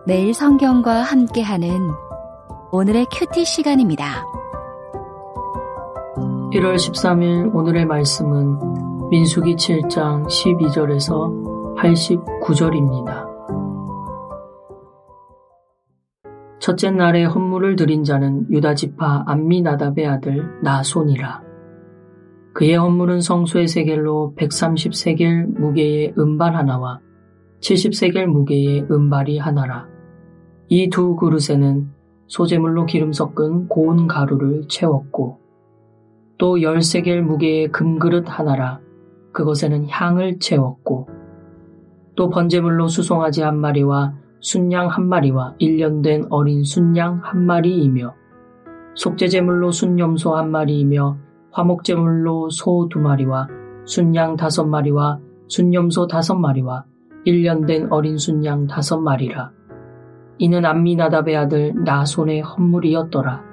매일 성경과 함께하는 오늘의 큐티 시간입니다. 1월 13일 오늘의 말씀은 민수기 7장 12절에서 89절입니다. 첫째 날에 헌물을 드린 자는 유다지파 암미나답의 아들 나손이라. 그의 헌물은 성소의 세겔로 130세겔 무게의 음반 하나와 70세겔 무게의 은발이 하나라. 이 두 그릇에는 소재물로 기름 섞은 고운 가루를 채웠고 또 10세겔 무게의 금그릇 하나라. 그것에는 향을 채웠고 또 번제물로 수송아지 한 마리와 순양 한 마리와 1년 된 어린 순양 한 마리이며 속죄제물로 순염소 한 마리이며 화목제물로 소 2마리와 순양 5마리와 순염소 5마리와 1년 된 어린 순양 5마리라. 이는 암미나답의 아들 나손의 헌물이었더라.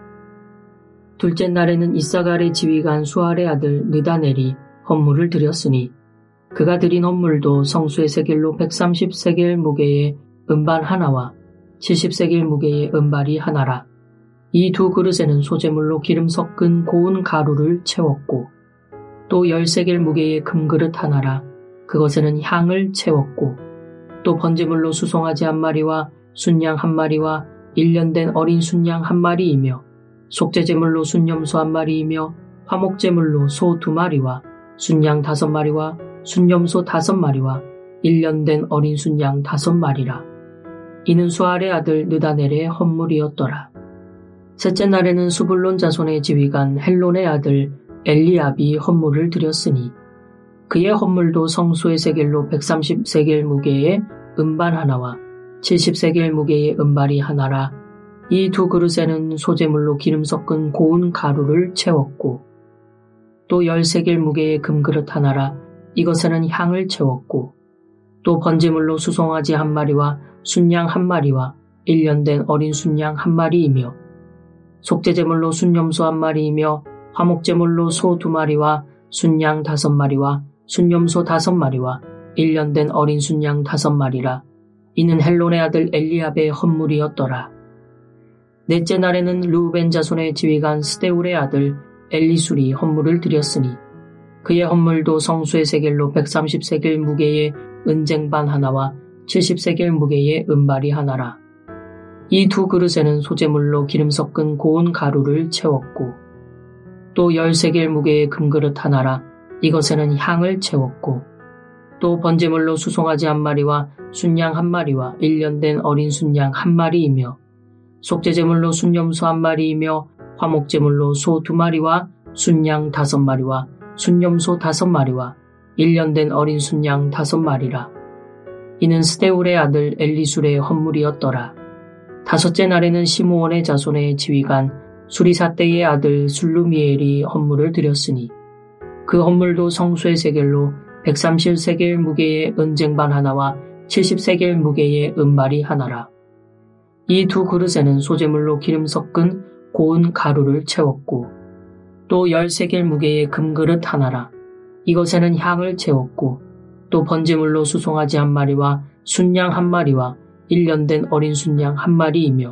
둘째 날에는 이사갈의 지휘관 수알의 아들 느다넬이 헌물을 드렸으니 그가 드린 헌물도 성수의 세겔로 130세겔 무게의 은발 하나와 70세겔 무게의 은발이 하나라. 이 두 그릇에는 소재물로 기름 섞은 고운 가루를 채웠고 또 10세겔 무게의 금그릇 하나라. 그것에는 향을 채웠고 또 번제물로 수송아지 한 마리와 순양 한 마리와 1년 된 어린 순양 한 마리이며 속죄제물로 순염소 한 마리이며 화목제물로 소 2마리와 순양 5마리와 순염소 5마리와 1년 된 어린 순양 5마리라. 이는 수알의 아들 느다넬의 헌물이었더라. 셋째 날에는 수불론 자손의 지휘관 헬론의 아들 엘리압이 헌물을 드렸으니 그의 헌물도 성소의 세겔로 130세겔 무게의 은발 하나와 70세겔 무게의 은발이 하나라. 이 두 그릇에는 소재물로 기름 섞은 고운 가루를 채웠고 또 10세겔 무게의 금그릇 하나라. 이것에는 향을 채웠고 또 번제물로 수송아지 한 마리와 순양 한 마리와 1년 된 어린 순양 한 마리이며 속죄제물로 순염소 한 마리이며 화목제물로 소 2마리와 순양 5마리와 순염소 5마리와 1년 된 어린 순양 5마리라. 이는 헬론의 아들 엘리압의 헌물이었더라. 넷째 날에는 르우벤 자손의 지휘관 스데울의 아들 엘리술이 헌물을 드렸으니 그의 헌물도 성수의 세겔로 130세겔 무게의 은쟁반 하나와 70세겔 무게의 은발이 하나라. 이 두 그릇에는 소재물로 기름 섞은 고운 가루를 채웠고 또 10세겔 무게의 금그릇 하나라. 이것에는 향을 채웠고 또 번제물로 수송아지 한 마리와 순양 한 마리와 1년 된 어린 순양 한 마리이며 속죄제물로 순염소 한 마리이며 화목제물로 소 2마리와 순양 5마리와 순염소 5마리와 1년 된 어린 순양 5마리라. 이는 스데울의 아들 엘리술의 헌물이었더라. 다섯째 날에는 시므온의 자손의 지휘관 수리사떼의 아들 술루미엘이 헌물을 드렸으니 그 헌물도 성수의 세겔로 130세겔 무게의 은쟁반 하나와 70세겔 무게의 은발이 하나라. 이 두 그릇에는 소재물로 기름 섞은 고운 가루를 채웠고 또 10세겔 무게의 금그릇 하나라. 이것에는 향을 채웠고 또 번제물로 수송아지 한 마리와 순양 한 마리와 1년 된 어린 순양 한 마리이며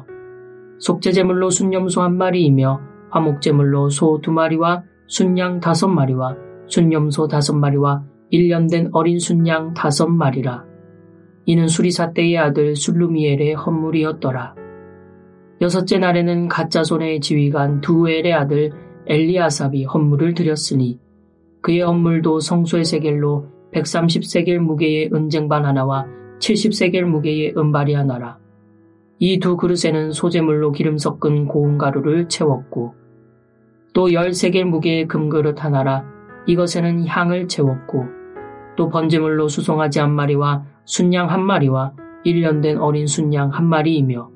속죄제물로 순염소 한 마리이며 화목제물로 소 2마리와 순양 5마리와 순염소 5마리와 1년 된 어린 순양 5마리라. 이는 수리사떼의 아들 술루미엘의 헌물이었더라. 여섯째 날에는 갓자손의 지휘관 두엘의 아들 엘리아삽이 헌물을 드렸으니 그의 헌물도 성소의 세겔로 130세겔 무게의 은쟁반 하나와 70세겔 무게의 은발이 하나라. 이 두 그릇에는 소재물로 기름 섞은 고운 가루를 채웠고 또 10세겔 무게의 금그릇 하나라. 이것에는 향을 채웠고 또 번제물로 수송아지 한 마리와 순양 한 마리와 1년 된 어린 순양 한 마리이며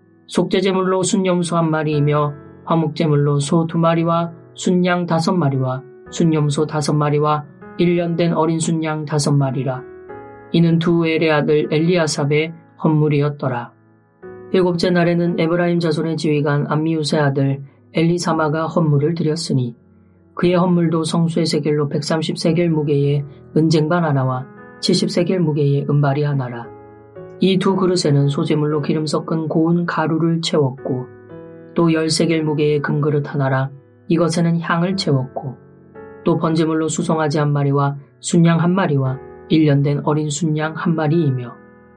속죄제물로 순염소 한 마리이며 화목제물로 소 2마리와 순양 5마리와 순염소 5마리와 1년 된 어린 순양 5마리라. 이는 두엘의 아들 엘리아삽의 헌물이었더라. 일곱째 날에는 에브라임 자손의 지휘관 암미우스의 아들 엘리사마가 헌물을 드렸으니 그의 헌물도 성수의 세겔로 130세겔 무게의 은쟁반 하나와 70세겔 무게의 은발이 하나라. 이 두 그릇에는 소재물로 기름 섞은 고운 가루를 채웠고 또 13겔 무게의 금그릇 하나라 이것에는 향을 채웠고 또 번제물로 수송아지 한 마리와 순양 한 마리와 1년 된 어린 순양 한 마리이며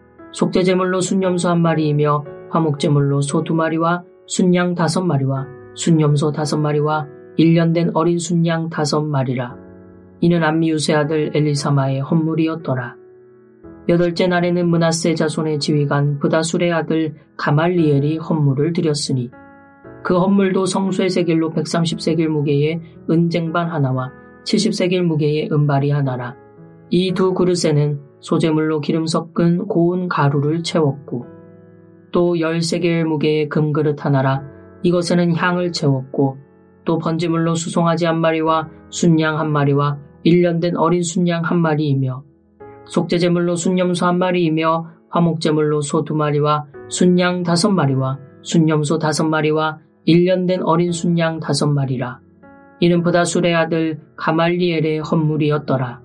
속죄제물로 순염소 한 마리이며 화목제물로 소 2마리와 순양 5마리와 순염소 5마리와 1년 된 어린 순양 5마리라. 이는 암미우스의 아들 엘리사마의 헌물이었더라. 8째 날에는 므낫세 자손의 지휘관 브다술의 아들 가말리엘이 헌물을 드렸으니 그 헌물도 성소의 세겔로 130세겔 무게의 은쟁반 하나와 70세겔 무게의 은발이 하나라. 이 두 그릇에는 소재물로 기름 섞은 고운 가루를 채웠고 또 10세겔 무게의 금그릇 하나라 이것에는 향을 채웠고 또 번제물로 수송아지 한 마리와 순양 한 마리와 1년 된 어린 순양 한 마리이며 속죄제물로 순염소 한 마리이며 화목제물로 소 2마리와 순양 5마리와 순염소 5마리와 1년 된 어린 순양 5마리라. 이는 브다술의 아들 가말리엘의 헌물이었더라.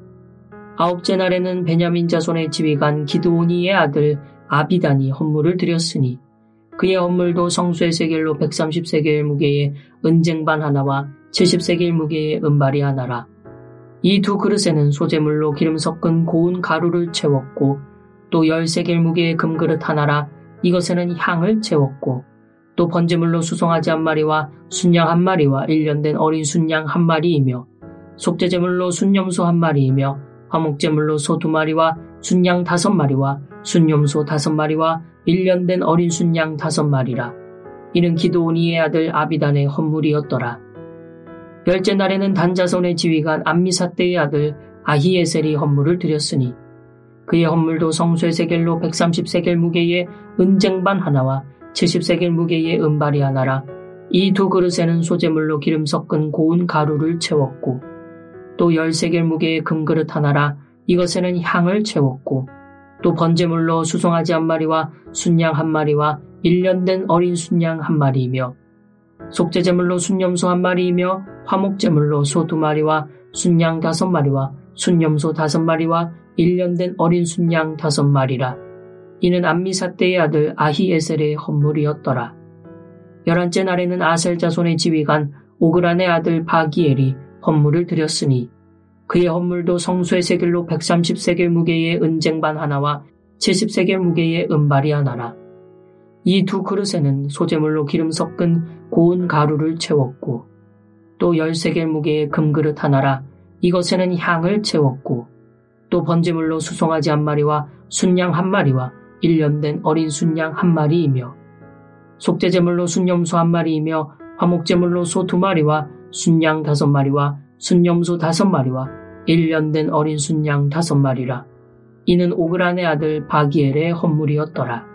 9째 날에는 베냐민 자손의 지휘관 기드오니의 아들 아비단이 헌물을 드렸으니 그의 헌물도 성소의 세겔로 130세겔 무게의 은쟁반 하나와 70세겔 무게의 은발이 하나라. 이 두 그릇에는 소재물로 기름 섞은 고운 가루를 채웠고 또 10세겔 무게의 금그릇 하나라 이것에는 향을 채웠고 또 번제물로 수송아지 한 마리와 순양 한 마리와 1년 된 어린 순양 한 마리이며 속죄제물로 순염소 한 마리이며 화목제물로 소 2마리와 순양 5마리와 순염소 5마리와 1년 된 어린 순양 5마리라. 이는 기드오니의 아들 아비단의 헌물이었더라. 10째 날에는 단자손의 지휘관 암미사떼의 아들 아히에셀이 헌물을 드렸으니 그의 헌물도 성소의 세겔로 130세겔 무게의 은쟁반 하나와 70세겔 무게의 은발이 하나라. 이 두 그릇에는 소재물로 기름 섞은 고운 가루를 채웠고 또 10세겔 무게의 금그릇 하나라 이것에는 향을 채웠고 또 번제물로 수송아지 한 마리와 순양 한 마리와 1년 된 어린 순양 한 마리이며 속죄제물로 순염소 한 마리이며 화목제물로 소 2마리와 순양 5마리와 순염소 5마리와 1년 된 어린 순양 5마리라. 이는 암미사떼의 아들 아히에셀의 헌물이었더라. 11째 날에는 아셀 자손의 지휘관 오그란의 아들 바기엘이 헌물을 드렸으니 그의 헌물도 성소의 세겔로 130세겔 무게의 은쟁반 하나와 70세겔 무게의 은발이 하나라. 이 두 그릇에는 소재물로 기름 섞은 고운 가루를 채웠고 또 10세겔 무게의 금그릇 하나라 이것에는 향을 채웠고 또 번제물로 수송아지 한 마리와 순양 한 마리와 1년 된 어린 순양 한 마리이며 속죄제물로 순염소 한 마리이며 화목제물로 소 2마리와 순양 5마리와 순염소 5마리와 1년 된 어린 순양 5마리라. 이는 오그란의 아들 바기엘의 헌물이었더라.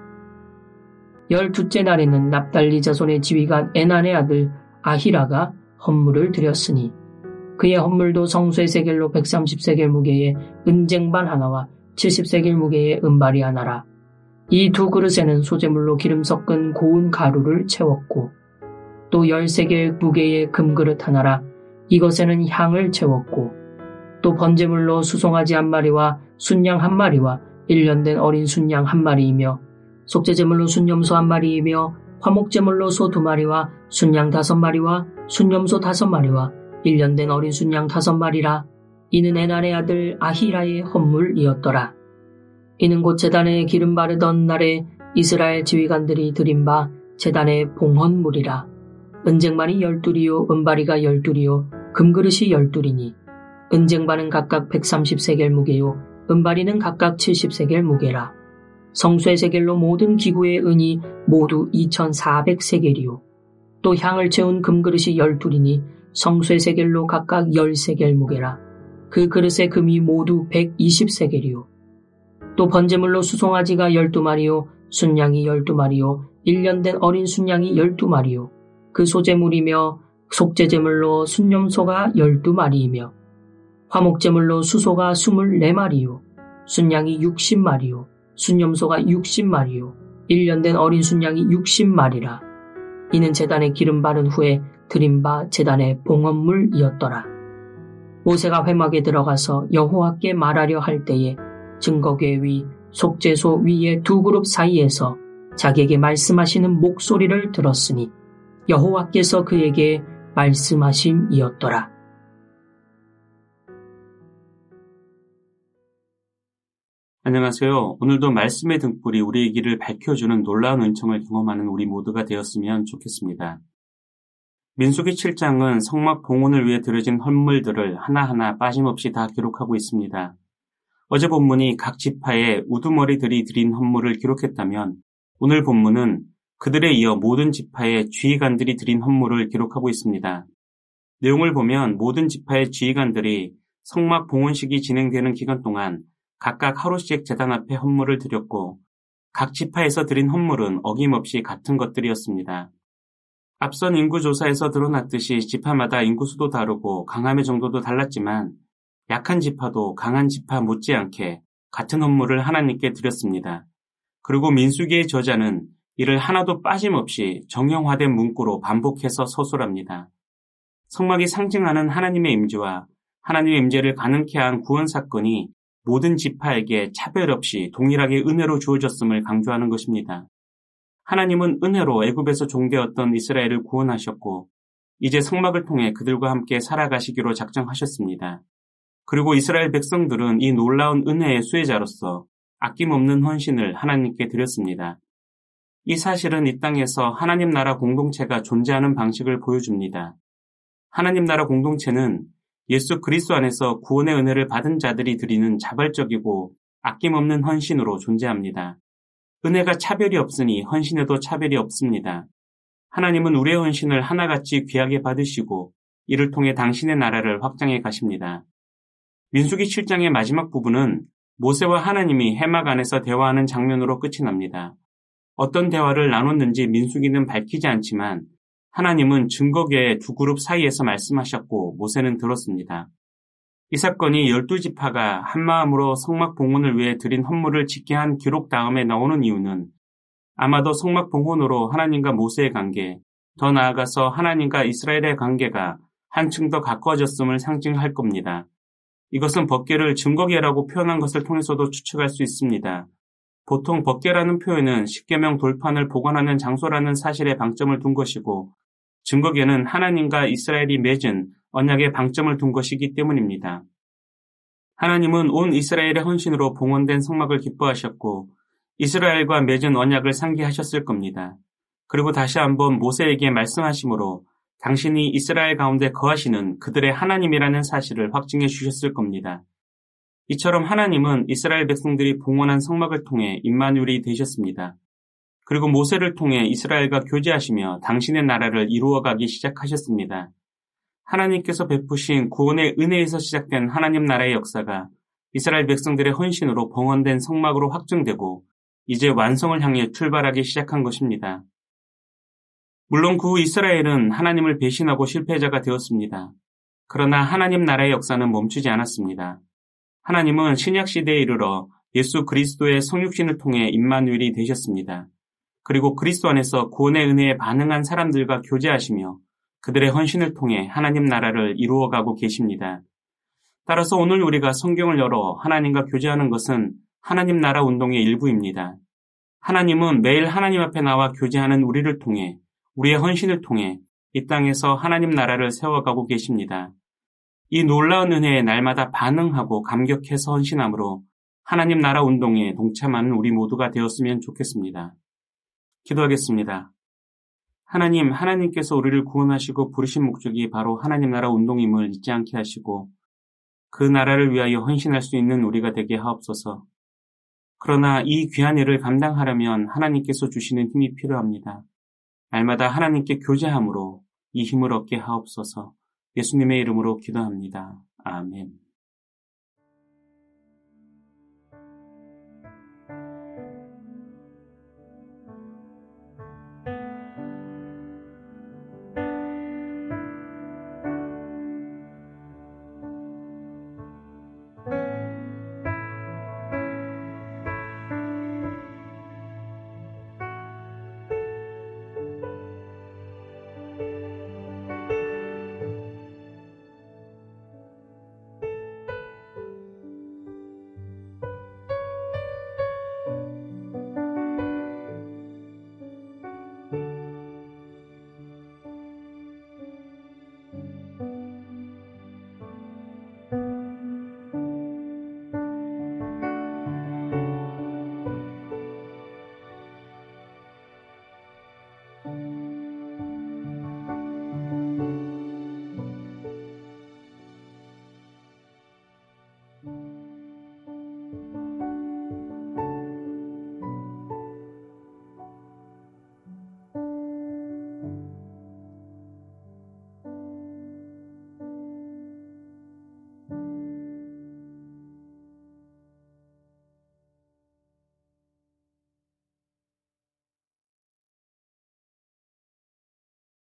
12째 날에는 납달리 자손의 지휘관 에난의 아들 아히라가 헌물을 드렸으니 그의 헌물도 성소의 세겔로 130세겔 무게의 은쟁반 하나와 70세겔 무게의 은발이 하나라. 이 두 그릇에는 소재물로 기름 섞은 고운 가루를 채웠고 또 10세겔 무게의 금그릇 하나라 이것에는 향을 채웠고 또 번제물로 수송아지 한 마리와 순양 한 마리와 1년 된 어린 순양 한 마리이며 속죄제물로 순염소 한 마리이며 화목제물로 소 2마리와 순양 5마리와 순염소 5마리와 1년 된 어린 순양 5마리라. 이는 에난의 아들 아히라의 헌물이었더라. 이는 곧 제단에 기름 바르던 날에 이스라엘 지휘관들이 드린 바 제단의 봉헌물이라. 은쟁반이 12이요 은바리가 12이요 금그릇이 12이니 은쟁반은 각각 130세겔 무게요 은바리는 각각 70세겔 무게라. 성소의 세겔로 모든 기구의 은이 모두 2400세겔이요 또 향을 채운 금그릇이 12이니 성소의 세겔로 각각 10세겔 무게라. 그 그릇의 금이 모두 120세겔이요 또 번제물로 수송아지가 12마리요 순양이 12마리요 1년 된 어린 순양이 12마리요 그 소제물이며 속죄제물로 순염소가 12마리이며 화목제물로 수소가 24마리요 순양이 60마리요 순염소가 60마리요 1년 된 어린 순양이 60마리라. 이는 제단에 기름 바른 후에 드린 바 제단의 봉헌물이었더라. 모세가 회막에 들어가서 여호와께 말하려 할 때에 증거궤 위, 속죄소 위의 두 그룹 사이에서 자기에게 말씀하시는 목소리를 들었으니 여호와께서 그에게 말씀하심이었더라. 안녕하세요. 오늘도 말씀의 등불이 우리의 길을 밝혀주는 놀라운 은총을 경험하는 우리 모두가 되었으면 좋겠습니다. 민수기 7장은 성막 봉헌을 위해 드려진 헌물들을 하나하나 빠짐없이 다 기록하고 있습니다. 어제 본문이 각 지파의 우두머리들이 드린 헌물을 기록했다면 오늘 본문은 그들에 이어 모든 지파의 지휘관들이 드린 헌물을 기록하고 있습니다. 내용을 보면 모든 지파의 지휘관들이 성막 봉헌식이 진행되는 기간 동안 각각 하루씩 제단 앞에 헌물을 드렸고 각 지파에서 드린 헌물은 어김없이 같은 것들이었습니다. 앞선 인구조사에서 드러났듯이 지파마다 인구수도 다르고 강함의 정도도 달랐지만 약한 지파도 강한 지파 못지않게 같은 헌물을 하나님께 드렸습니다. 그리고 민수기의 저자는 이를 하나도 빠짐없이 정형화된 문구로 반복해서 서술합니다. 성막이 상징하는 하나님의 임재와 하나님의 임재를 가능케 한 구원 사건이 모든 지파에게 차별 없이 동일하게 은혜로 주어졌음을 강조하는 것입니다. 하나님은 은혜로 애굽에서 종되었던 이스라엘을 구원하셨고 이제 성막을 통해 그들과 함께 살아가시기로 작정하셨습니다. 그리고 이스라엘 백성들은 이 놀라운 은혜의 수혜자로서 아낌없는 헌신을 하나님께 드렸습니다. 이 사실은 이 땅에서 하나님 나라 공동체가 존재하는 방식을 보여줍니다. 하나님 나라 공동체는 예수 그리스도 안에서 구원의 은혜를 받은 자들이 드리는 자발적이고 아낌없는 헌신으로 존재합니다. 은혜가 차별이 없으니 헌신에도 차별이 없습니다. 하나님은 우리의 헌신을 하나같이 귀하게 받으시고 이를 통해 당신의 나라를 확장해 가십니다. 민수기 7장의 마지막 부분은 모세와 하나님이 해막 안에서 대화하는 장면으로 끝이 납니다. 어떤 대화를 나눴는지 민수기는 밝히지 않지만 하나님은 증거궤의 두 그룹 사이에서 말씀하셨고 모세는 들었습니다. 이 사건이 12지파가 한마음으로 성막 봉헌을 위해 드린 헌물을 짓게 한 기록 다음에 나오는 이유는 아마도 성막 봉헌으로 하나님과 모세의 관계, 더 나아가서 하나님과 이스라엘의 관계가 한층 더 가까워졌음을 상징할 겁니다. 이것은 법궤를 증거궤라고 표현한 것을 통해서도 추측할 수 있습니다. 보통 법궤라는 표현은 십계명 돌판을 보관하는 장소라는 사실에 방점을 둔 것이고 증거궤는 하나님과 이스라엘이 맺은 언약에 방점을 둔 것이기 때문입니다. 하나님은 온 이스라엘의 헌신으로 봉헌된 성막을 기뻐하셨고 이스라엘과 맺은 언약을 상기하셨을 겁니다. 그리고 다시 한번 모세에게 말씀하심으로 당신이 이스라엘 가운데 거하시는 그들의 하나님이라는 사실을 확증해 주셨을 겁니다. 이처럼 하나님은 이스라엘 백성들이 봉헌한 성막을 통해 임마누엘이 되셨습니다. 그리고 모세를 통해 이스라엘과 교제하시며 당신의 나라를 이루어가기 시작하셨습니다. 하나님께서 베푸신 구원의 은혜에서 시작된 하나님 나라의 역사가 이스라엘 백성들의 헌신으로 봉헌된 성막으로 확증되고 이제 완성을 향해 출발하기 시작한 것입니다. 물론 그 후 이스라엘은 하나님을 배신하고 실패자가 되었습니다. 그러나 하나님 나라의 역사는 멈추지 않았습니다. 하나님은 신약시대에 이르러 예수 그리스도의 성육신을 통해 임마누엘이 되셨습니다. 그리고 그리스도 안에서 구원의 은혜에 반응한 사람들과 교제하시며 그들의 헌신을 통해 하나님 나라를 이루어가고 계십니다. 따라서 오늘 우리가 성경을 열어 하나님과 교제하는 것은 하나님 나라 운동의 일부입니다. 하나님은 매일 하나님 앞에 나와 교제하는 우리를 통해 우리의 헌신을 통해 이 땅에서 하나님 나라를 세워가고 계십니다. 이 놀라운 은혜에 날마다 반응하고 감격해서 헌신함으로 하나님 나라 운동에 동참하는 우리 모두가 되었으면 좋겠습니다. 기도하겠습니다. 하나님께서 우리를 구원하시고 부르신 목적이 바로 하나님 나라 운동임을 잊지 않게 하시고 그 나라를 위하여 헌신할 수 있는 우리가 되게 하옵소서. 그러나 이 귀한 일을 감당하려면 하나님께서 주시는 힘이 필요합니다. 날마다 하나님께 교제함으로 이 힘을 얻게 하옵소서. 예수님의 이름으로 기도합니다. 아멘.